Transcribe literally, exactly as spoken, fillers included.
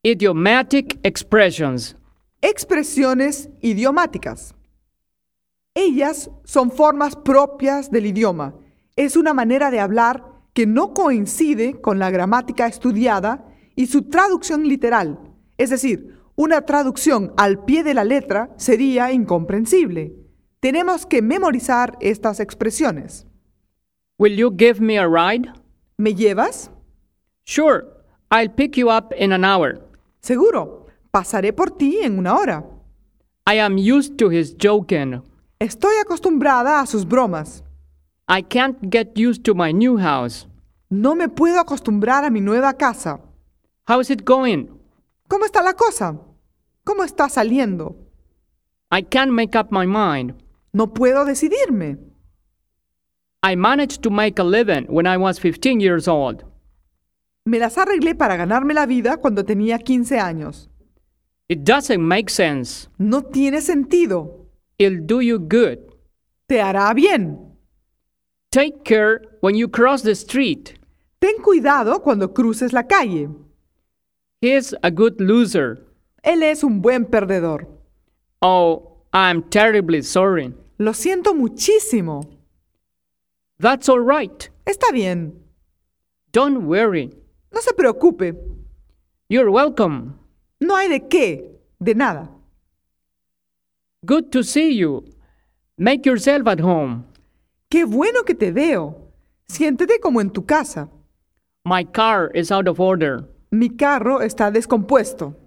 Idiomatic expressions. Expresiones idiomáticas. Ellas son formas propias del idioma. Es una manera de hablar que no coincide con la gramática estudiada y su traducción literal. Es decir, una traducción al pie de la letra sería incomprensible. Tenemos que memorizar estas expresiones. Will you give me a ride? ¿Me llevas? Sure, I'll pick you up in an hour. Seguro. Pasaré por ti en una hora. I am used to his joking. Estoy acostumbrada a sus bromas. I can't get used to my new house. No me puedo acostumbrar a mi nueva casa. How's it going? ¿Cómo está la cosa? ¿Cómo está saliendo? I can't make up my mind. No puedo decidirme. I managed to make a living when I was fifteen years old. Me las arreglé para ganarme la vida cuando tenía quince años. It doesn't make sense. No tiene sentido. It'll do you good. Te hará bien. Take care when you cross the street. Ten cuidado cuando cruces la calle. He's a good loser. Él es un buen perdedor. Oh, I'm terribly sorry. Lo siento muchísimo. That's all right. Está bien. Don't worry. No se preocupe. You're welcome. No hay de qué, de nada. Good to see you. Make yourself at home. Qué bueno que te veo. Siéntete como en tu casa. My car is out of order. Mi carro está descompuesto.